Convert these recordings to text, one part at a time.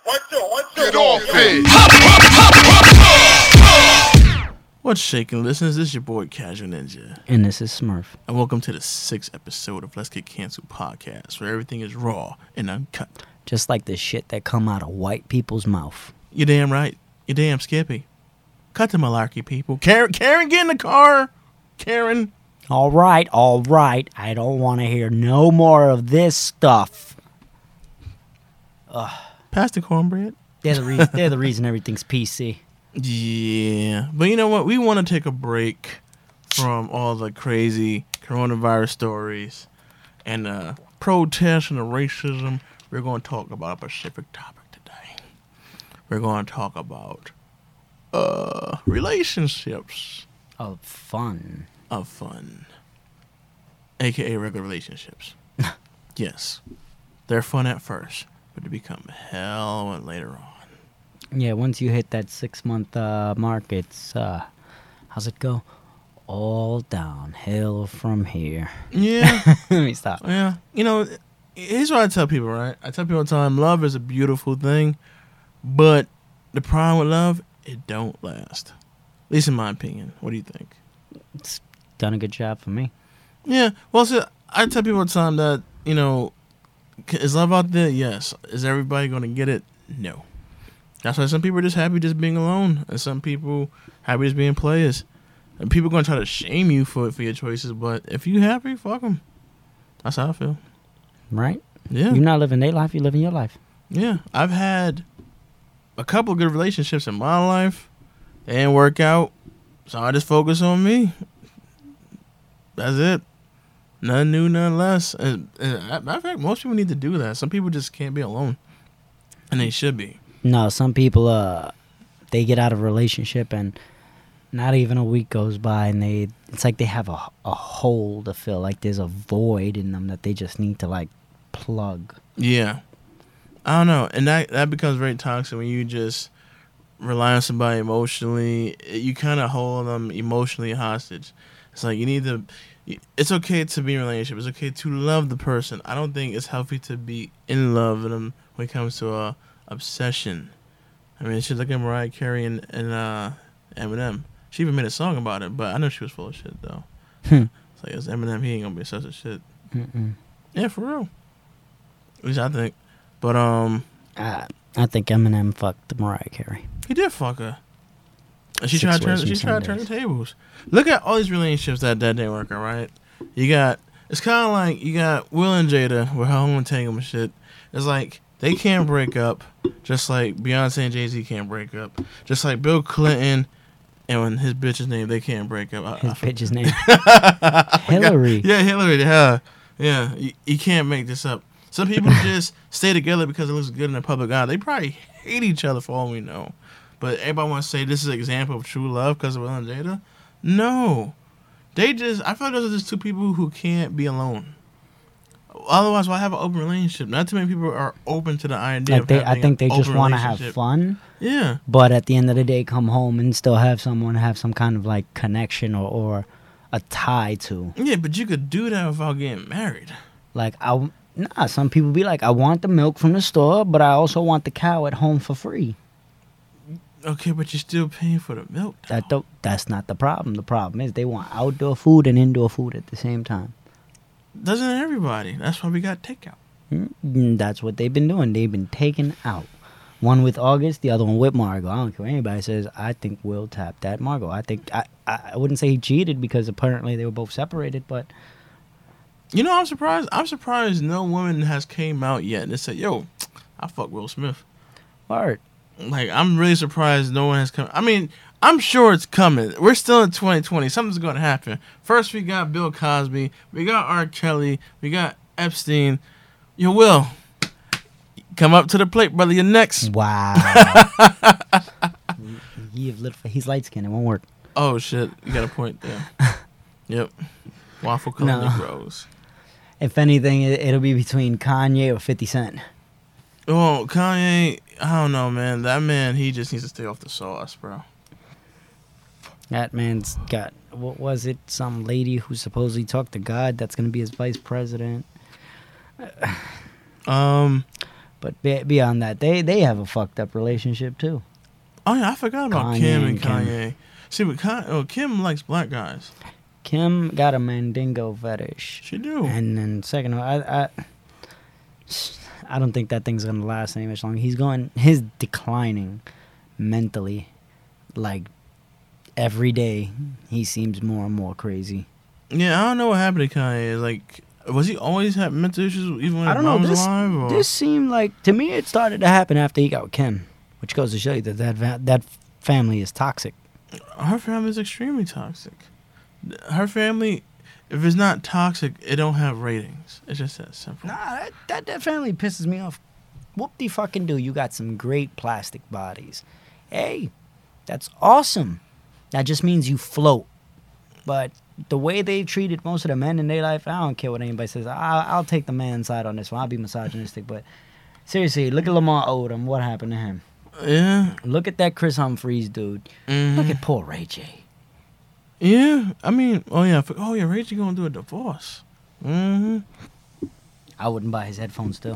Get off it. What's shaking, listeners? This is your boy Casual Ninja. And this is Smurf. And welcome to the 6th episode of Let's Get Canceled podcast, where everything is raw and uncut. Just like the shit that come out of white people's mouth. You damn right. You damn Skippy. Cut the malarkey, people. Karen, get in the car. Karen. All right. I don't want to hear no more of this stuff. Pass the cornbread. They're the reason everything's PC. Yeah. But you know what? We want to take a break from all the crazy coronavirus stories and protests and the racism. We're going to talk about a specific topic today. We're going to talk about relationships. Of fun. AKA regular relationships. Yes. They're fun at first, but they become hell later on. Yeah, once you hit that 6-month mark, it's, how's it go? All downhill from here. Yeah. Let me stop. Yeah. You know, here's what I tell people, right? I tell people all the time, love is a beautiful thing, but the problem with love, it don't last. At least in my opinion. What do you think? It's done a good job for me. Yeah. Well, so I tell people all the time that, you know, is love out there? Yes. Is everybody going to get it? No. That's why some people are just happy just being alone, and some people happy just being players. And people are going to try to shame you for your choices, but if you happy, fuck them. That's how I feel. Right? Yeah. You're not living their life, you're living your life. Yeah. I've had a couple of good relationships in my life. They didn't work out, so I just focus on me. That's it. Nothing new, nothing less. And matter of fact, most people need to do that. Some people just can't be alone, and they should be. No, some people, they get out of a relationship and not even a week goes by and it's like they have a hole to fill. Like there's a void in them that they just need to like plug. Yeah. I don't know. And that becomes very toxic when you just rely on somebody emotionally. You kind of hold them emotionally hostage. It's like you need to, it's okay to be in a relationship. It's okay to love the person. I don't think it's healthy to be in love with them when it comes to obsession. I mean, she's like at Mariah Carey and Eminem. She even made a song about it, but I know she was full of shit though. It's like, it's Eminem, he ain't gonna be such a shit. Mm-mm. Yeah, for real. At least I think. But I think Eminem fucked Mariah Carey. he did fuck her. And she tried to turn the tables. Look at all these relationships that didn't work out, right? It's kind of like you got Will and Jada with her whole entanglement shit. It's like they can't break up, just like Beyonce and Jay-Z can't break up. Just like Bill Clinton and when his bitch's name, they can't break up. His bitch's name? Hillary. Yeah, Hillary. Yeah, you can't make this up. Some people just stay together because it looks good in the public eye. They probably hate each other for all we know. But everybody wants to say this is an example of true love because of Will and Jada. No. I feel like those are just two people who can't be alone. Otherwise, why have an open relationship? Not too many people are open to the idea Like of having I think they an just open want to have relationship. fun. Yeah. But at the end of the day, come home and still have someone have some kind of like connection or a tie to. Yeah, but you could do that without getting married. Like some people be like, I want the milk from the store, but I also want the cow at home for free. Okay, but you're still paying for the milk, though. That's not the problem. The problem is they want outdoor food and indoor food at the same time. Doesn't everybody? That's why we got takeout. That's what they've been doing. They've been taking out. One with August, the other one with Margot. I don't care what anybody says. I think Will tapped that Margot. I think I wouldn't say he cheated because apparently they were both separated, but You know, I'm surprised. I'm surprised no woman has came out yet and they said, "Yo, I fuck Will Smith." word. Like, I'm really surprised no one has come. I mean, I'm sure it's coming. We're still in 2020. Something's going to happen. First, we got Bill Cosby. We got R. Kelly. We got Epstein. Yo, Will, come up to the plate, brother. You're next. Wow. He's light skinned. It won't work. Oh, shit. You got a point there. Yep. Waffle color No. Negroes. If anything, it'll be between Kanye or 50 Cent. Oh, Kanye, I don't know, man. That man, he just needs to stay off the sauce, bro. That man's got, what was it? Some lady who supposedly talked to God that's going to be his vice president. But beyond that, they have a fucked up relationship too. Oh yeah, I forgot about Kanye Kim and and Kim. Kanye. See, but Kim likes black guys. Kim got a Mandingo fetish. She do. And then second of all, I don't think that thing's gonna last any much longer. He's declining mentally, like every day. He seems more and more crazy. Yeah, I don't know what happened to Kanye. Like, was he always had mental issues even when I his don't know. mom was alive? Or? This seemed like, to me, it started to happen after he got with Kim, which goes to show you that family is toxic. Her family is extremely toxic. Her family, if it's not toxic, it don't have ratings. It's just that simple. Nah, that family pisses me off. Whoop-de-fucking-do, you got some great plastic bodies. Hey, that's awesome. That just means you float. But the way they treated most of the men in their life, I don't care what anybody says. I'll take the man's side on this one. I'll be misogynistic. But seriously, look at Lamar Odom. What happened to him? Yeah. Look at that Chris Humphries dude. Mhm. Look at poor Ray J. Yeah. I mean, Ray J gonna do a divorce. Mm-hmm. I wouldn't buy his headphones still.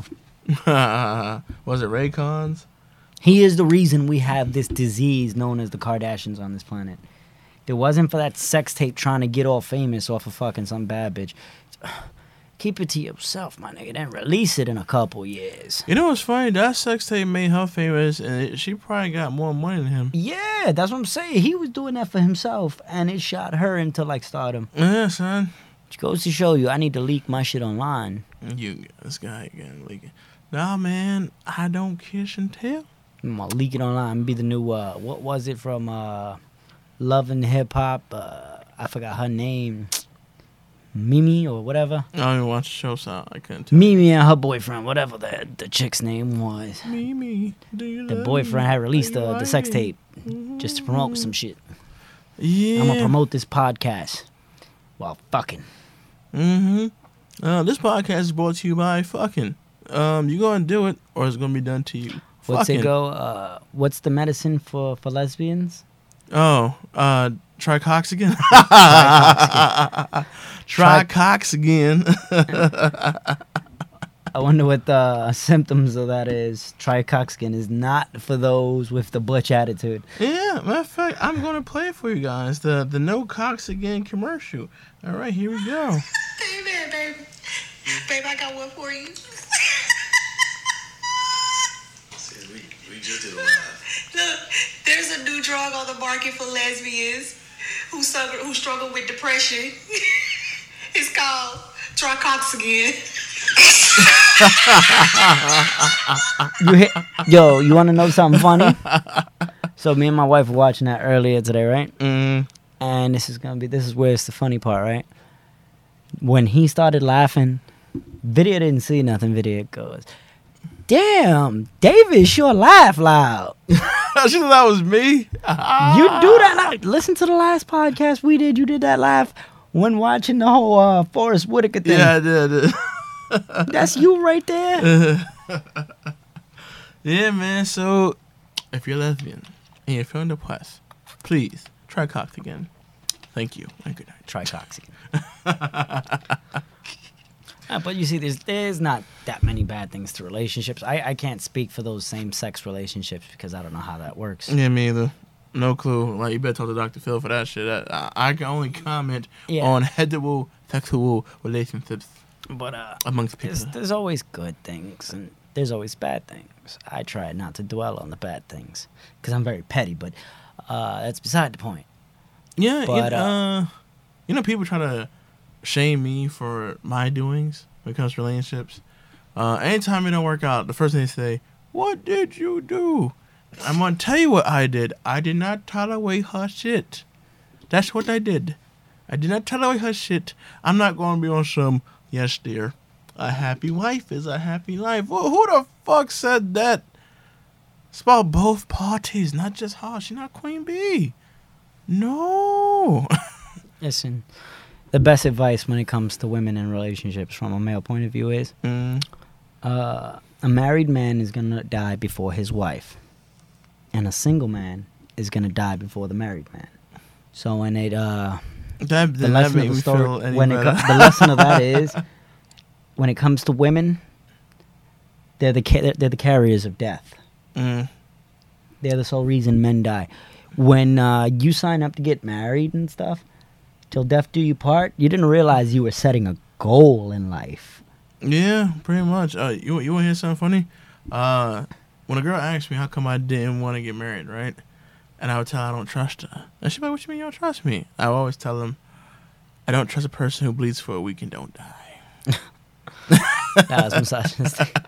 Was it Raycons? He is the reason we have this disease known as the Kardashians on this planet. If it wasn't for that sex tape trying to get all famous off of fucking some bad bitch. Keep it to yourself, my nigga. Then release it in a couple years. You know what's funny? That sex tape made her famous, and she probably got more money than him. Yeah, that's what I'm saying. He was doing that for himself, and it shot her into like stardom. Yeah, son. Which goes to show you, I need to leak my shit online. This guy again leaking. Nah, man, I don't kiss and tell. I'm gonna leak it online. Be the new what was it from Love and Hip Hop? I forgot her name. Mimi or whatever. I don't even watch the show, so I couldn't tell. Mimi and her boyfriend, whatever the chick's name was. Mimi, do you The love boyfriend me? had released Are you the sex riding? tape just to promote some shit. Yeah. I'm gonna promote this podcast while fucking. Mm-hmm. This podcast is brought to you by fucking. You gonna do it, or it's gonna be done to you. What's Fucking. it go? What's the medicine for lesbians? Oh, tricoxagen. Tricoxagen. Tricoxagen. I wonder what the symptoms of that is. Tricoxagen is not for those with the butch attitude. Yeah, matter of fact, I'm gonna play it for you guys. The no cox again commercial. All right, here we go. Amen, baby. Baby, I got one for you. We just did a live. Look, there's a new drug on the market for lesbians who struggle with depression. It's called Tricoxagen. You want to know something funny? So me and my wife were watching that earlier today, right? And this is where it's the funny part, right? When he started laughing, Video didn't see nothing. Video goes, "Damn, David sure laugh loud." She thought that was me. You do that now. Listen to the last podcast we did. You did that laugh when watching the whole Forrest Whitaker thing. Yeah, I did. That's you right there. Yeah, man. So, if you're lesbian and you're feeling depressed, please try cox again. Thank you and good night. Tricoxagen. But you see, there's not that many bad things to relationships. I can't speak for those same-sex relationships because I don't know how that works. Yeah, me either. No clue. Like, you better talk to Dr. Phil for that shit. I can only comment on heterosexual relationships But amongst people. there's always good things and there's always bad things. I try not to dwell on the bad things because I'm very petty, but that's beside the point. Yeah, But, people try to shame me for my doings when it comes to relationships. Anytime it don't work out, the first thing they say, "What did you do?" I'm gonna tell you what I did. I did not tolerate her shit. That's what I did. I did not tolerate her shit. I'm not gonna be on some, "Yes, dear, a happy wife is a happy life." Well, who the fuck said that? It's about both parties, not just her. She's not Queen Bee. No. Listen, the best advice when it comes to women in relationships from a male point of view is a married man is going to die before his wife, and a single man is going to die before the married man. So when it the lesson of the story, the lesson of that is when it comes to women, they're the carriers of death. Mm. They're the sole reason men die. When you sign up to get married and stuff, till death do you part, you didn't realize you were setting a goal in life. Yeah, pretty much. You want to hear something funny? When a girl asked me how come I didn't want to get married, right? And I would tell her I don't trust her. And she'd be like, what you mean you don't trust me? I would always tell them, I don't trust a person who bleeds for a week and don't die. That was misogynistic.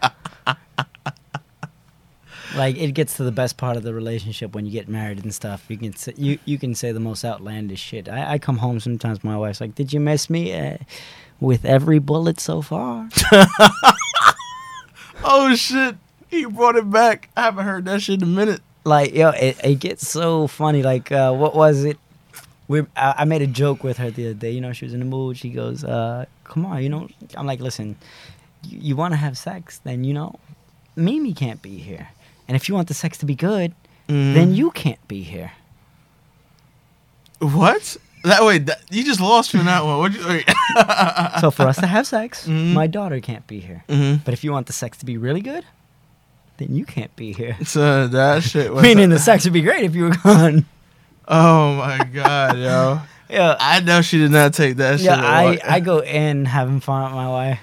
Like, it gets to the best part of the relationship when you get married and stuff. You can say, you can say the most outlandish shit. I come home sometimes, my wife's like, did you miss me with every bullet so far? Oh, shit. He brought it back. I haven't heard that shit in a minute. Like, yo, it gets so funny. Like, what was it? I made a joke with her the other day. You know, she was in the mood. She goes, come on, you know. I'm like, listen, you want to have sex, then, you know, Mimi can't be here. And if you want the sex to be good, then you can't be here. What? You just lost me in that one. Wait. So for us to have sex, my daughter can't be here. Mm-hmm. But if you want the sex to be really good, then you can't be here. So that shit was... Meaning the sex would be great if you were gone. Oh, my God, yo. Yeah. I know she did not take that shit. Yeah, I go in having fun with my wife.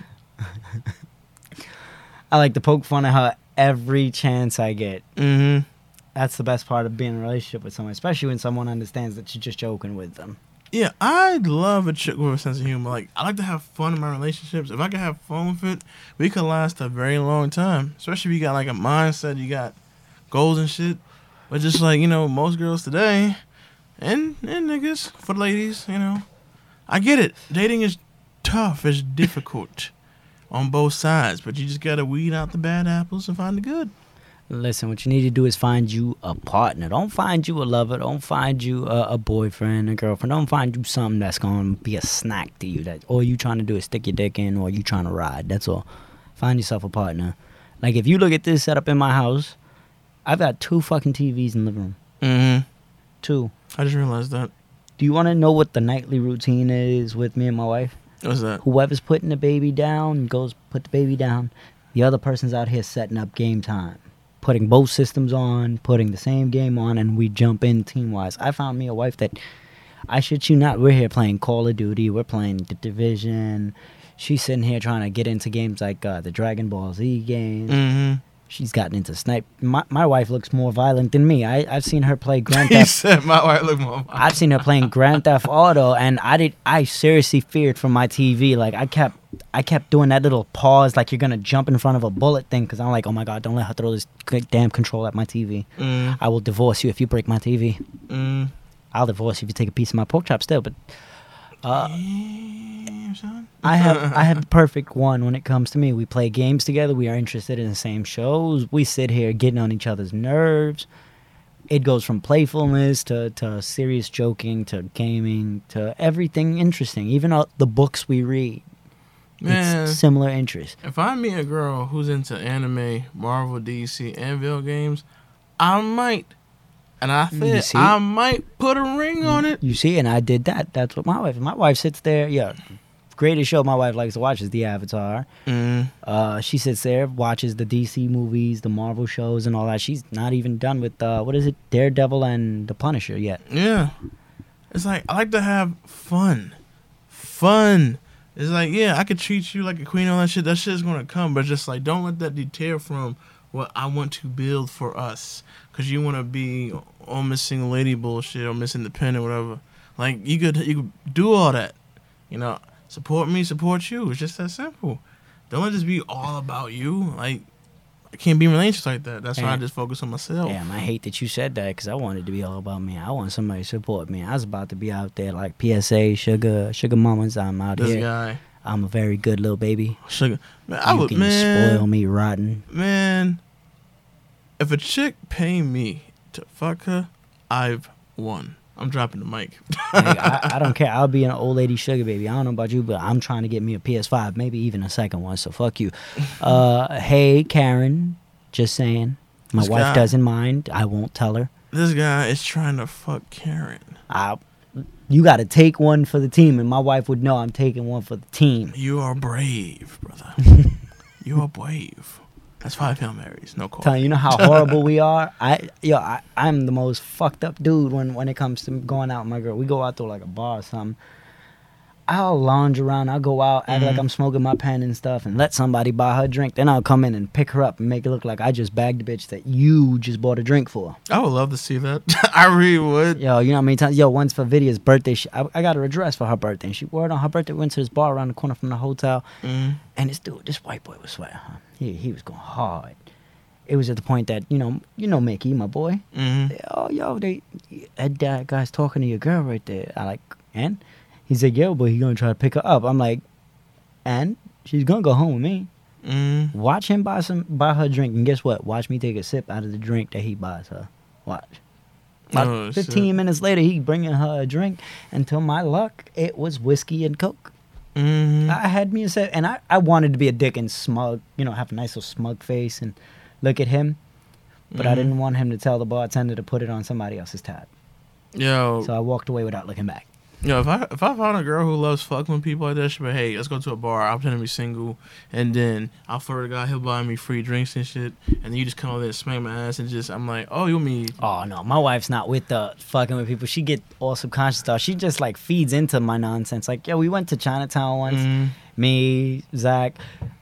I like to poke fun at her every chance I get. Mm-hmm. That's the best part of being in a relationship with someone, especially when someone understands that you're just joking with them. Yeah, I love a chick with a sense of humor. Like, I like to have fun in my relationships. If I can have fun with it, we could last a very long time. Especially if you got, like, a mindset, you got goals and shit. But just, like, you know, most girls today, and niggas, for the ladies, you know, I get it. Dating is tough. It's difficult on both sides. But you just got to weed out the bad apples and find the good. Listen, what you need to do is find you a partner. Don't find you a lover. Don't find you a boyfriend, a girlfriend. Don't find you something that's going to be a snack to you. That all you trying to do is stick your dick in, or you trying to ride. That's all. Find yourself a partner. Like, if you look at this setup in my house, I've got 2 fucking TVs in the living room. Mm-hmm. 2. I just realized that. Do you want to know what the nightly routine is with me and my wife? What's that? Whoever's putting the baby down goes put the baby down. The other person's out here setting up game time. Putting both systems on, putting the same game on, and we jump in team-wise. I found me a wife that, I shit you not, we're here playing Call of Duty, we're playing The Division. She's sitting here trying to get into games like the Dragon Ball Z games. Mm-hmm. She's gotten into snipe. My wife looks more violent than me. I've seen her play Grand He Theft. said my wife looked more... I've seen her playing Grand Theft Auto, and I seriously feared for my TV. Like, I kept doing that little pause, like you're gonna jump in front of a bullet thing, because I'm like, oh my God, don't let her throw this damn control at my TV. I will divorce you if you break my TV. I'll divorce you if you take a piece of my pork chop still. But Damn, son. I have the perfect one when it comes to me. We play games together. We are interested in the same shows. We sit here getting on each other's nerves. It goes from playfulness to serious joking to gaming to everything interesting. Even the books we read. Man, It's similar interests. if I meet a girl who's into anime, Marvel, DC, and video games, I might. And I You said see? I might put a ring on it. You see, and I did that. That's what my wife sits there. Yeah, greatest show my wife likes to watch is The Avatar. She sits there, watches the DC movies, the Marvel shows, and all that. She's not even done with what is it, Daredevil and The Punisher yet. Yeah. It's like, I like to have fun. Fun. It's like, yeah, I could treat you like a queen, all that shit. That shit's going to come. But just like, don't let that deter from what I want to build for us. Because you want to be on Miss Single Lady bullshit or Miss Independent, whatever. Like, you could do all that. You know, support me, support you. It's just that simple. Don't let this be all about you. Like, I can't be in relationships like that. That's why I just focus on myself. Damn, I hate that you said that because I wanted it to be all about me. I want somebody to support me. I was about to be out there like PSA, sugar mamas. I'm out This here. guy, I'm a very good little baby. sugar. Man, You can spoil me rotten. Man, if a chick pay me to fuck her, I've won. I'm dropping the mic. Like, I don't care. I'll be an old lady sugar baby. I don't know about you, but I'm trying to get me a PS5, maybe even a second one. So fuck you. Hey Karen, just saying. My This wife guy- doesn't mind. I won't tell her. This guy is trying to fuck Karen. You got to take one for the team, and my wife would know I'm taking one for the team. You are brave, brother. You are brave. That's 5 Hail Marys, no call. Telling you know how horrible we are. I'm the most fucked up dude when it comes to going out with my girl. We go out to like a bar or something. I'll lounge around. I'll go out, act like I'm smoking my pen and stuff, and let somebody buy her a drink. Then I'll come in and pick her up and make it look like I just bagged the bitch that you just bought a drink for. I would love to see that. I really would. Yo, you know how many times? Yo, once for Vidia's birthday, I got her a dress for her birthday. And she wore it on her birthday. We went to this bar around the corner from the hotel, and this white boy was sweating. Huh? He was going hard. It was at the point that you know Mickey, my boy. Oh, yo, that guy's talking to your girl right there. I like, and he's like, yo, but he gonna try to pick her up. I'm like, and she's gonna go home with me. Watch him buy her drink, and guess what? Watch me take a sip out of the drink that he buys her. Watch. About 15 minutes later, he bringing her a drink, and to my luck, it was whiskey and Coke. I had me a sip, and I wanted to be a dick and smug, have a nice little smug face and look at him, but I didn't want him to tell the bartender to put it on somebody else's tab. Yo. So I walked away without looking back. Yo, if I found a girl who loves fucking with people like that, she'd be like, hey, let's go to a bar. I'll pretend to be single, and then I'll flirt with a guy. He'll buy me free drinks and shit, and then you just come over there and smack my ass and just, I'm like, oh, you me? Oh no, my wife's not with the fucking with people. She get all subconscious stuff. She just like feeds into my nonsense. Like, yo, we went to Chinatown once. Me, Zach.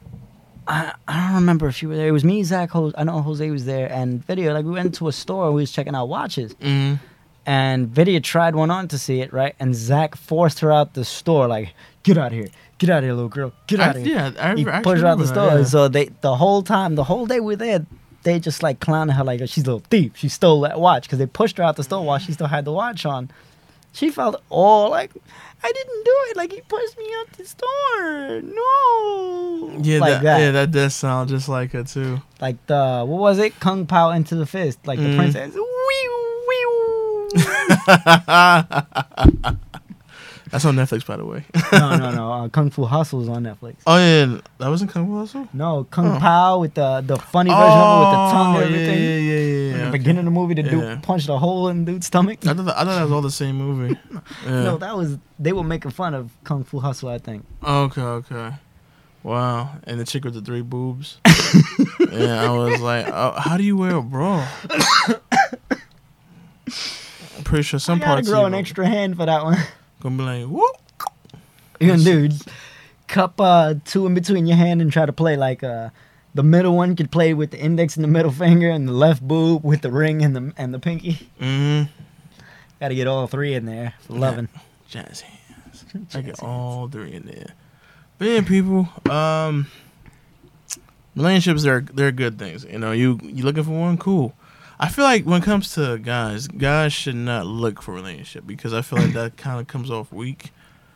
I don't remember if she was there. It was me, Zach. I know Jose was there, and Vidia. Like, we went to a store. We was checking out watches. And Vidia tried one on to see it, right? And Zach forced her out the store, like, get out of here, little girl, get out of here. Yeah, he pushed her out the store. Yeah. So the whole day we were there, they just like clowning her like she's a little thief. She stole that watch because they pushed her out the store while she still had the watch on. She felt all like, I didn't do it. Like, he pushed me out the store. No. Yeah, like that. Yeah, that does sound just like her too. Like what was it? Kung Pao Into the Fist. Like the princess. That's on Netflix, by the way. No. Kung Fu Hustle is on Netflix. Oh yeah, that wasn't Kung Fu Hustle. No, Kung Pao with the funny version of it with the tongue and everything. Yeah. In the beginning of the movie, the dude punched a hole in the dude's stomach. I thought that was all the same movie. No, they were making fun of Kung Fu Hustle, I think. Okay. Wow, and the chick with the 3 boobs. Yeah, I was like, oh, how do you wear a bra? I'm pretty sure some parts. I gotta grow an extra hand for that one. Gonna be like, whoop. You're gonna do cup 2 in between your hand and try to play like the middle one could play with the index and the middle finger, and the left boob with the ring and the pinky. Gotta get all 3 in there for loving. Jazz hands. I get all 3 in there. But yeah, people, relationships they're good things. You looking for one, cool. I feel like when it comes to guys should not look for a relationship because I feel like that kind of comes off weak.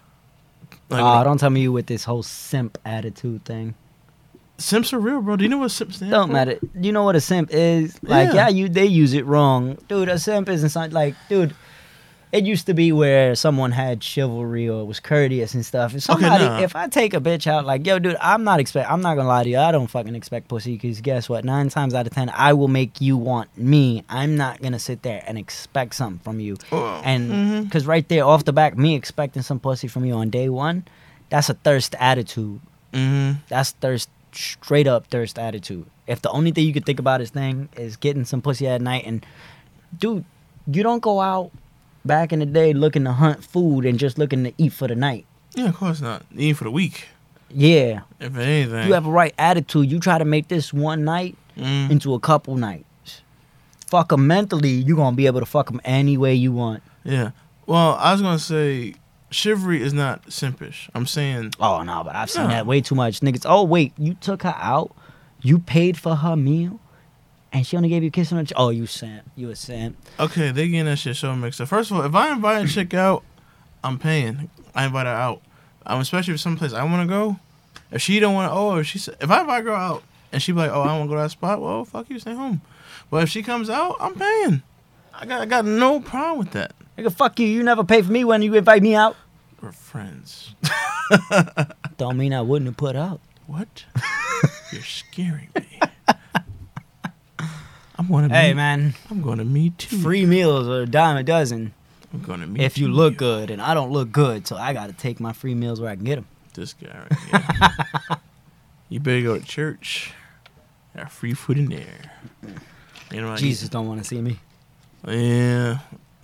Like, don't tell me you with this whole simp attitude thing. Simps are real, bro. Do you know what simp stands for? Don't matter. You know what a simp is? Like, they use it wrong. Dude, a simp isn't something like, dude, it used to be where someone had chivalry or was courteous and stuff. If I take a bitch out, like, yo, dude, I'm not gonna lie to you. I don't fucking expect pussy because guess what? 9 times out of 10, I will make you want me. I'm not gonna sit there and expect something from you. And because right there, off the back, me expecting some pussy from you on day 1, that's a thirst attitude. That's straight up thirst attitude. If the only thing you could think about is getting some pussy at night, and dude, you don't go out back in the day looking to hunt food and just looking to eat for the night. Yeah, of course not. Eat for the week. Yeah. If anything. You have a right attitude. You try to make this one night into a couple nights. Fuck them mentally. You're going to be able to fuck them any way you want. Yeah. Well, I was going to say, chivalry is not simpish. I'm saying... Oh, no, but I've seen that way too much. Niggas, oh, wait, you took her out? You paid for her meal? And she only gave you a kiss on the cheek. Oh, you simp. You a simp. Okay, they getting that shit so mixed up. First of all, if I invite a chick out, I'm paying. I invite her out. Especially if someplace I want to go. If she don't want to, if I invite a girl out and she be like, oh, I want to go to that spot, well, fuck you, stay home. But if she comes out, I'm paying. I got no problem with that. Nigga, fuck you. You never pay for me when you invite me out. We're friends. Don't mean I wouldn't have put up. What? You're scaring me. Man, I'm going to meet you. Free meals are a dime a dozen. I'm going to meet if you look good, and I don't look good, so I got to take my free meals where I can get them. This guy right here. You better go to church Got free food in there. You know what Jesus don't want to see me. Yeah.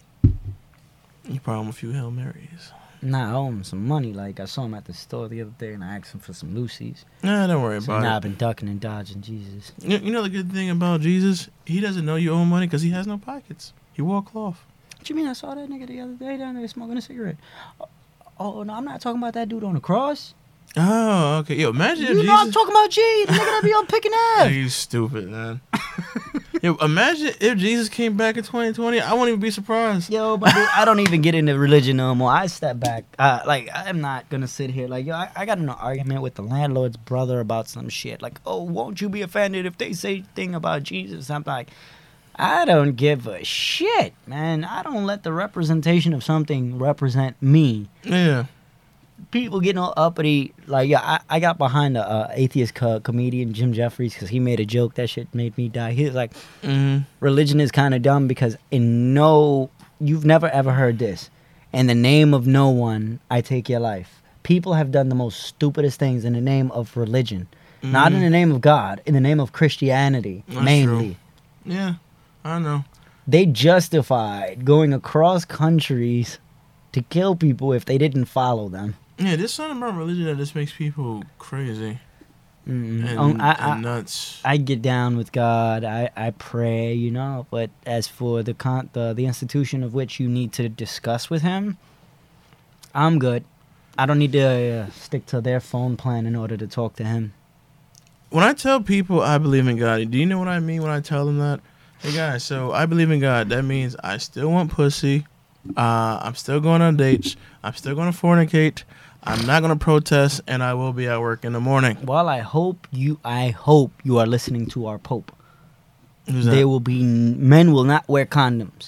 You probably owe him a few Hail Marys. Nah, I owe him some money. Like, I saw him at the store the other day, and I asked him for some Lucy's. Nah, don't worry So about now it. I've been ducking and dodging Jesus. You know the good thing about Jesus? He doesn't know you owe him money because he has no pockets. He wore cloth. What you mean? I saw that nigga the other day down there smoking a cigarette. Oh, no, I'm not talking about that dude on the cross. Oh, okay. Yo, imagine if You Jesus... know I'm talking about G, the nigga that be on picking Yeah, ass. you stupid, man. Yo, imagine if Jesus came back in 2020. I won't even be surprised. Yo, but dude, I don't even get into religion no more. I step back. Like, I'm not gonna sit here like, yo, I got in an argument with the landlord's brother about some shit. Like, oh, won't you be offended if they say thing about Jesus? I'm like, I don't give a shit, man. I don't let the representation of something represent me. Yeah. People getting all uppity. Like, yeah, I got behind the atheist comedian Jim Jeffries because he made a joke that shit made me die. He was like, religion is kind of dumb because you've never ever heard this. In the name of no one, I take your life. People have done the most stupidest things in the name of religion. Not in the name of God, in the name of Christianity, That's mainly. true. Yeah, I know. They justified going across countries to kill people if they didn't follow them. Yeah, there's something about religion that just makes people crazy and nuts. I get down with God. I pray, you know. But as for the institution of which you need to discuss with Him, I'm good. I don't need to stick to their phone plan in order to talk to Him. When I tell people I believe in God, do you know what I mean when I tell them that? Hey guys, so I believe in God. That means I still want pussy. I'm still going on dates. I'm still going to fornicate. I'm not going to protest, and I will be at work in the morning. Well, I hope you are listening to our Pope. Who's that? Men will not wear condoms.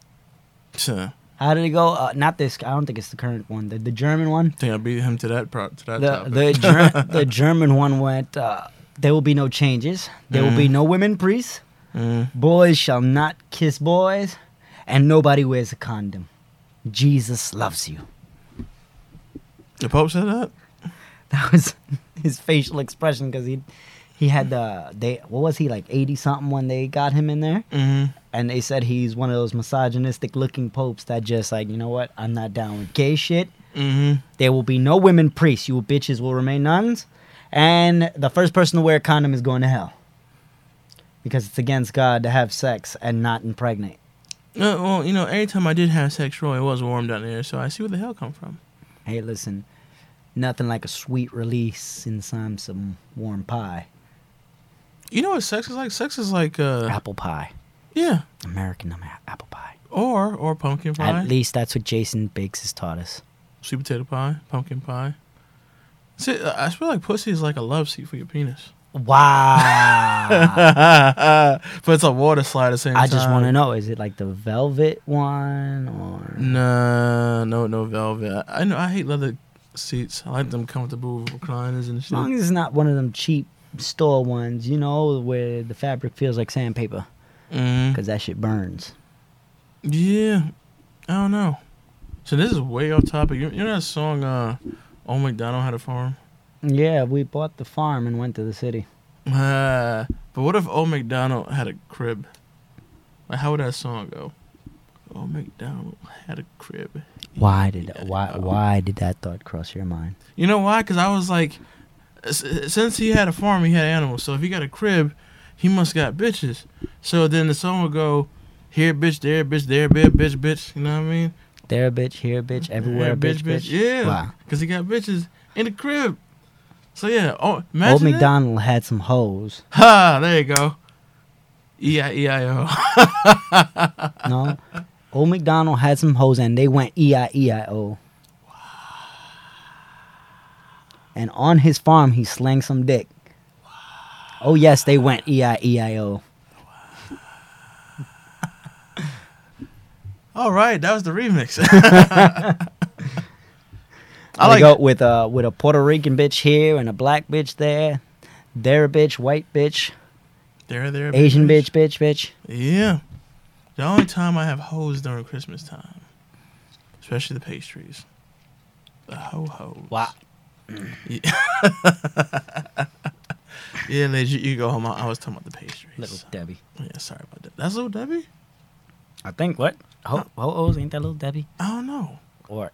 I How did it go? Not this. I don't think it's the current one. The German one. think I beat him to that topic. The German one went. There will be no changes. There will be no women priests. Boys shall not kiss boys, and nobody wears a condom. Jesus loves you. The Pope said that? That was his facial expression because he had what was he, like 80 something when they got him in there, and they said he's one of those misogynistic looking popes that just like, you know what, I'm not down with gay shit. There will be no women priests. You bitches will remain nuns, and the first person to wear a condom is going to hell because it's against God to have sex and not impregnate. Well, you know, every time I did have sex, Roy, it was warm down there, so I see where the hell come from. Hey, listen, nothing like a sweet release inside some warm pie. You know what sex is like? Sex is like Apple pie. Yeah. American apple pie. Or pumpkin pie. At least that's what Jason Biggs has taught us. Sweet potato pie, pumpkin pie. See, I feel like pussy is like a love seat for your penis. Wow. But it's a water slide at the same time. I just want to know, is it like the velvet one or? Nah, no velvet. I know I hate leather seats. I like them comfortable recliners and As shit. long as it's not one of them cheap store ones, you know, where the fabric feels like sandpaper. Because that shit burns. Yeah, I don't know. So this is way off topic. You know that song, Old MacDonald Had a Farm? Yeah, we bought the farm and went to the city. But what if Old MacDonald had a crib? Like, how would that song go? Old MacDonald had a crib. Why did that thought cross your mind? You know why? Because I was like, since he had a farm, he had animals. So if he got a crib, he must got bitches. So then the song would go, here bitch, there bitch, there bitch, bitch. You know what I mean? There a bitch, here a bitch, everywhere a bitch. Yeah. Wow. Because he got bitches in the crib. So yeah, imagine Old that. MacDonald had some hoes. Ha! There you go. E-I-E-I-O. No. Old MacDonald had some hoes and they went E-I-E-I-O. Wow. And on his farm, he slanged some dick. Wow. Oh, yes, they went E-I-E-I-O. All right, that was the remix. I like go with a Puerto Rican bitch here and a black bitch there. There a bitch, white bitch. There, Asian bitch. Yeah. The only time I have hoes during Christmas time. Especially the pastries. The ho-hos. Wow. Yeah. Yeah, ladies, you go home. I was talking about the pastries. Little Debbie. Yeah, sorry about that. That's Little Debbie? I think what? Ho-Ohs, ain't that Little Debbie? I don't know. Or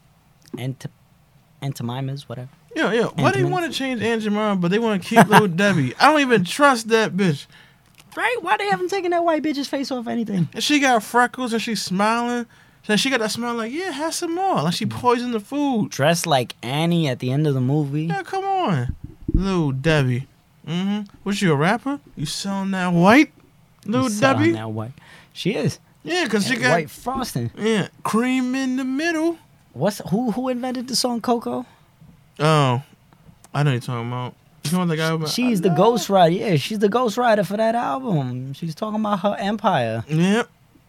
Antimimas, whatever. Yeah. Why they want to change Aunt Jemima, but they want to keep Little Debbie? I don't even trust that bitch. Right? Why they haven't taken that white bitch's face off anything? And she got freckles and she's smiling. So she got that smile like, yeah, have some more. Like she poisoned the food. Dressed like Annie at the end of the movie. Yeah, come on. Little Debbie. Was you a rapper? You selling that white? Little Debbie? That white. She is. Yeah, because she And got... white frosting. Yeah, cream in the middle. Who invented the song Coco? Oh, I know you're talking about. You know the guy about, She's the ghostwriter. Yeah, she's the ghostwriter for that album. She's talking about her empire. Yep.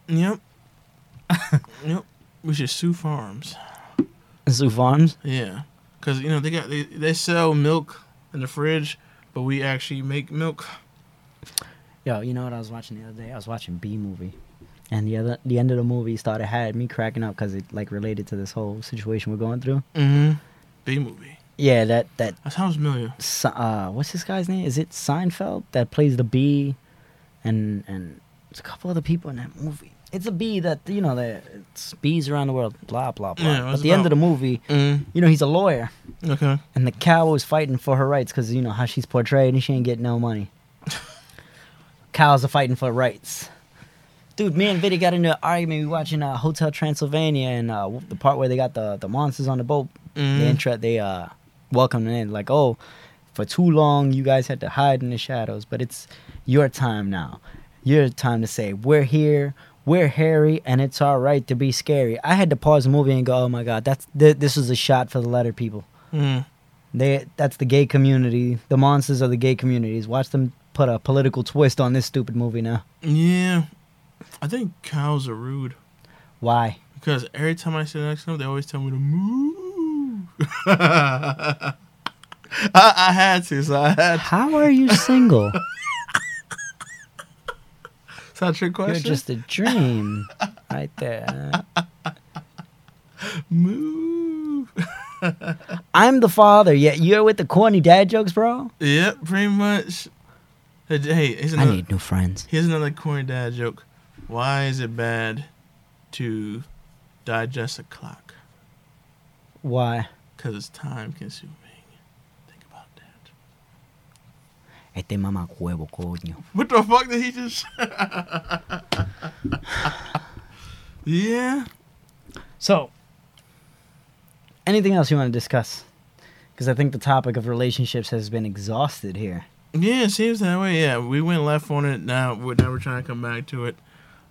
Yep. We should sue farms. Zoo Farms. Yeah, because they sell milk in the fridge, but we actually make milk. Yo, you know what I was watching the other day? I was watching B Movie, and the end of the movie had me cracking up because it like related to this whole situation we're going through. B movie. Yeah, that sounds familiar. What's this guy's name? Is it Seinfeld that plays the bee, and there's a couple other people in that movie. It's a bee that it's bees around the world. Blah blah blah. Yeah, at the end of the movie, he's a lawyer. Okay. And the cow is fighting for her rights because how she's portrayed and she ain't getting no money. Cows are fighting for rights. Dude, me and Vinny got into an argument. We watching Hotel Transylvania and the part where they got the monsters on the boat. They welcome them in like, oh, for too long you guys had to hide in the shadows, but it's your time now. Your time to say we're here. We're hairy, and it's all right to be scary. I had to pause the movie and go, oh, my God, this is a shot for the letter people. That's the gay community. The monsters are the gay communities. Watch them put a political twist on this stupid movie now. Yeah. I think cows are rude. Why? Because every time I sit next to them, they always tell me to move. I had to, so I had to. How are you single? Is that a trick question? You're just a dream right there. Move. I'm the father, yet you're with the corny dad jokes, bro? Yep, pretty much. Hey, I need new friends. Here's another corny dad joke. Why is it bad to digest a clock? Why? Because it's time consuming. Think about that. Este mamá huevo, coño. What the fuck did he just... Yeah. So, anything else you want to discuss? Because I think the topic of relationships has been exhausted here. Yeah, it seems that way. Yeah, we went left on it. Now we're trying to come back to it.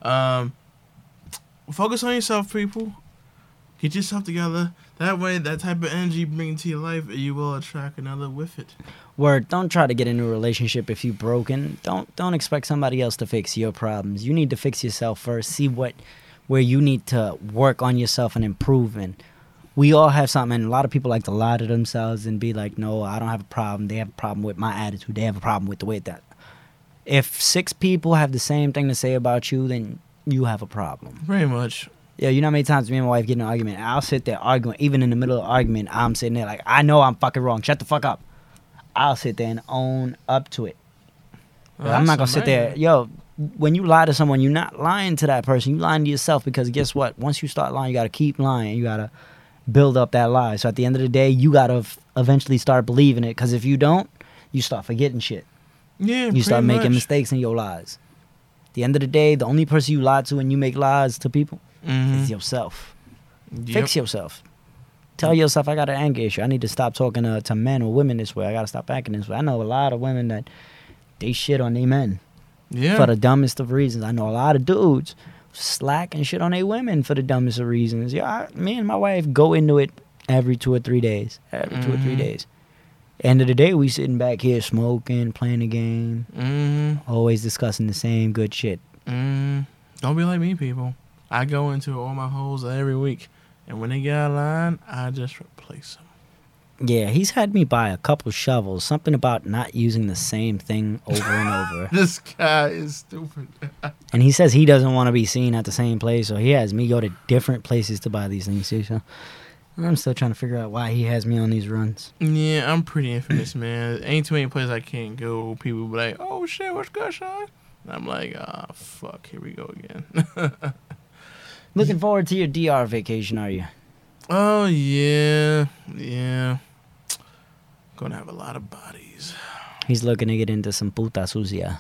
Focus on yourself, people. Get yourself together. That way, that type of energy you bring into your life, you will attract another with it. Word, don't try to get into a relationship if you're broken. Don't expect somebody else to fix your problems. You need to fix yourself first. See where you need to work on yourself and improve in. We all have something, and a lot of people like to lie to themselves and be like, no, I don't have a problem. They have a problem with my attitude. They have a problem with the way that. If 6 people have the same thing to say about you, then you have a problem. Very much. Yeah, you know how many times me and my wife get in an argument, and I'll sit there arguing, even in the middle of the argument, I'm sitting there like, I know I'm fucking wrong. Shut the fuck up. I'll sit there and own up to it. Well, I'm not going to sit there. Yo, when you lie to someone, you're not lying to that person. You're lying to yourself because guess what? Once you start lying, you got to keep lying. You got to build up that lie. So at the end of the day, you got to eventually start believing it because if you don't, you start forgetting shit. Yeah, You start making much. mistakes in your lies. At the end of the day, the only person you lie to and you make lies to people is yourself. Yep. Fix yourself. Tell yourself, I got an anger issue. I need to stop talking to men or women this way. I got to stop acting this way. I know a lot of women that they shit on their men Yeah. for the dumbest of reasons. I know a lot of dudes slack and shit on their women for the dumbest of reasons. Yeah, me and my wife go into it every 2 or 3 days. Every 2 or 3 days. End of the day, we sitting back here smoking, playing a game, always discussing the same good shit. Don't be like me, people. I go into all my holes every week, and when they get out of line, I just replace them. Yeah, he's had me buy a couple shovels. Something about not using the same thing over and over. This guy is stupid. And he says he doesn't want to be seen at the same place, so he has me go to different places to buy these things too. So I'm still trying to figure out why he has me on these runs. Yeah, I'm pretty infamous, man. Ain't too many places I can't go. People be like, "Oh shit, what's good, Sean?" And I'm like, "Ah, fuck, here we go again." Looking forward to your DR vacation, are you? Oh yeah. Gonna have a lot of bodies. He's looking to get into some puta sucia.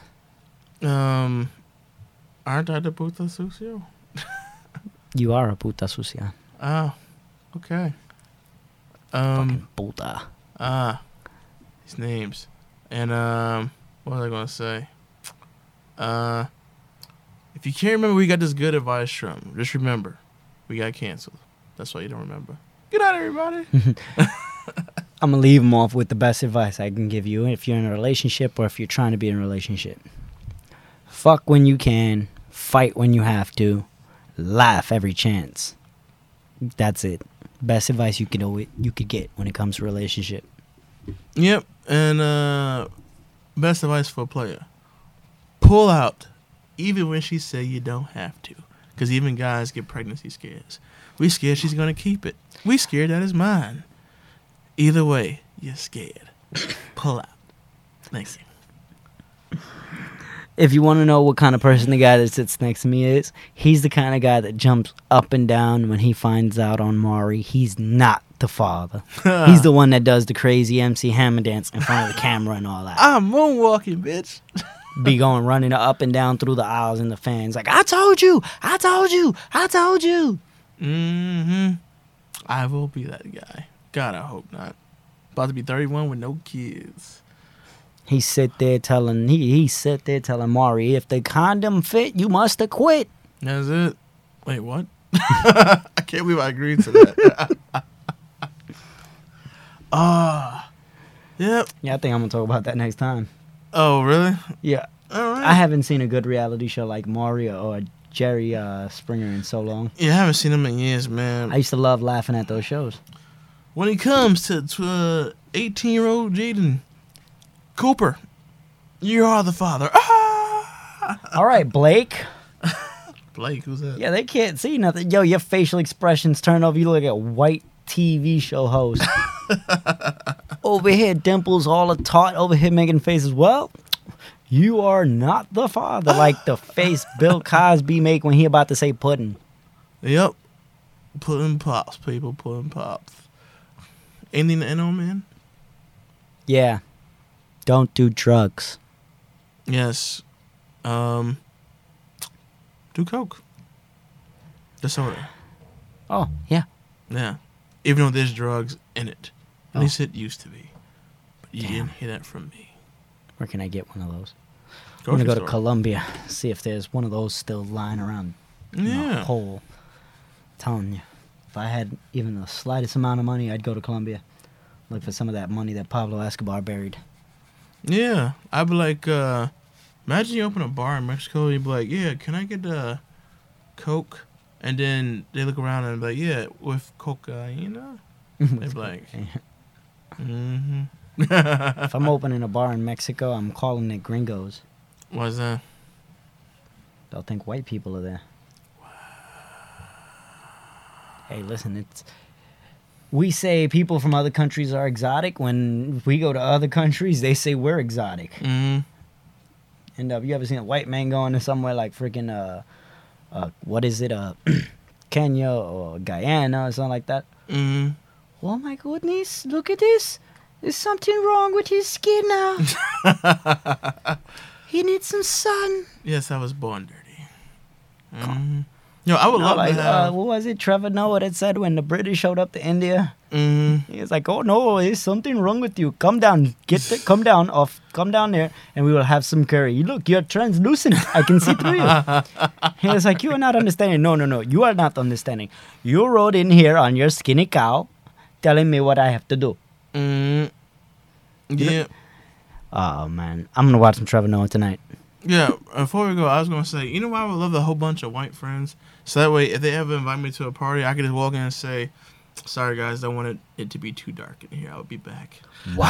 Aren't I the puta sucio? You are a puta sucia. Oh, okay. Fucking puta. These names. And what was I gonna say? If you can't remember, we got this good advice from. Just remember, we got canceled. That's why you don't remember. Good night, everybody. I'm gonna leave him off with the best advice I can give you if you're in a relationship or if you're trying to be in a relationship. Fuck when you can, fight when you have to, laugh every chance. That's it. Best advice you could get when it comes to a relationship. Yep, and best advice for a player: pull out, even when she say you don't have to, because even guys get pregnancy scares. We scared she's gonna keep it. We scared that is mine. Either way, you're scared. Pull out. Thanks. If you want to know what kind of person the guy that sits next to me is, he's the kind of guy that jumps up and down when he finds out on Maury he's not the father. He's the one that does the crazy MC Hammer dance in front of the camera and all that. I'm moonwalking, bitch. Be going running up and down through the aisles and the fans like, I told you. Mm-hmm. I will be that guy. God, I hope not. About to be 31 with no kids. He sit there telling Maury, if the condom fit, you must have quit. That's it. Wait, what? I can't believe I agreed to that. Yep. Yeah, I think I'm gonna talk about that next time. Oh, really? Yeah. All right. I haven't seen a good reality show like Maury or Jerry Springer in so long. Yeah, I haven't seen him in years, man. I used to love laughing at those shows. When it comes to 18-year-old Jaden Cooper, you are the father. All right, Blake. Blake, who's that? Yeah, they can't see nothing. Yo, your facial expressions turn over. You look like a white TV show host. Over here, dimples all taut. Over here, making faces. Well, you are not the father. Like the face Bill Cosby make when he about to say pudding. Yep. Pudding pops, people. Pudding pops. Anything to end on, man? Yeah. Don't do drugs. Yes. Do coke. The soda. Oh, yeah. Yeah. Even though there's drugs in it. At Oh. least it used to be. But you Damn. didn't hear that from me. Where can I get one of those? I'm Grocery gonna go to store. Columbia, see if there's one of those still lying around in a Yeah. hole. Telling you, if I had even the slightest amount of money, I'd go to Columbia, look for some of that money that Pablo Escobar buried. Yeah. I'd be like, imagine you open a bar in Mexico, you'd be like, yeah, can I get Coke? And then they look around and be like, yeah, with cocaine. They'd be like, mm-hmm. If I'm opening a bar in Mexico, I'm calling it Gringos. What's that? They'll think white people are there. Hey, listen, we say people from other countries are exotic. When we go to other countries, they say we're exotic. Mm-hmm. And you ever seen a white man going to somewhere like freaking what is it, Kenya or Guyana or something like that? Mm-hmm. Oh my goodness, look at this. There's something wrong with his skin now. He needs some sun. Yes, I was born dirty. Mm-hmm. Yo, I would No, love like, to have... what was it, Trevor Noah that said when the British showed up to India? Mm-hmm. He was like, "Oh no, there's something wrong with you. Come down, come down there, and we will have some curry. Look, you're translucent. I can see through you." He was like, "You are not understanding. No, you are not understanding. You rode in here on your skinny cow, telling me what I have to do." Yeah. Oh man, I'm gonna watch some Trevor Noah tonight. Yeah, before we go, I was going to say, you know why I would love a whole bunch of white friends? So that way, if they ever invite me to a party, I could just walk in and say, sorry guys, I wanted it to be too dark in here. I'll be back.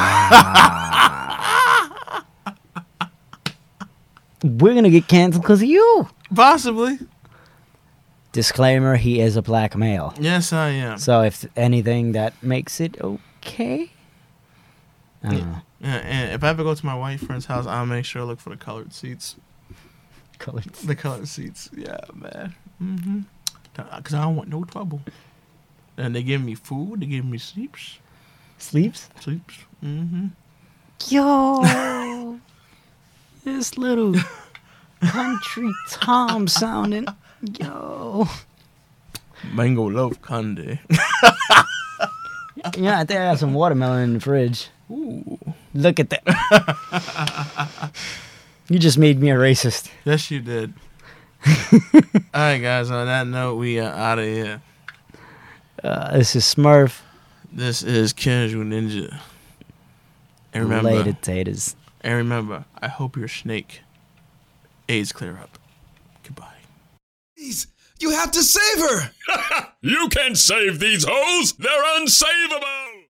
Wow. We're gonna get canceled because of you. Possibly. Disclaimer: he is a black male. Yes, I am. So if anything, that makes it okay. I don't know. Yeah, and if I ever go to my white friend's house, I'll make sure I look for the colored seats. The colored seats. Yeah, man. Because I don't want no trouble. And they give me food. They give me sleeps. Sleeps? Sleeps. Yo, this little country Tom sounding. Yo. Mango loaf candy. You know, I think I got some watermelon in the fridge. Ooh. Look at that. You just made me a racist. Yes, you did. All right, guys. On that note, we are out of here. This is Smurf. This is Casual Ninja. And remember, Later, taters. And remember, I hope your snake AIDS clear up. Goodbye. Please, you have to save her! You can't save these hoes! They're unsavable!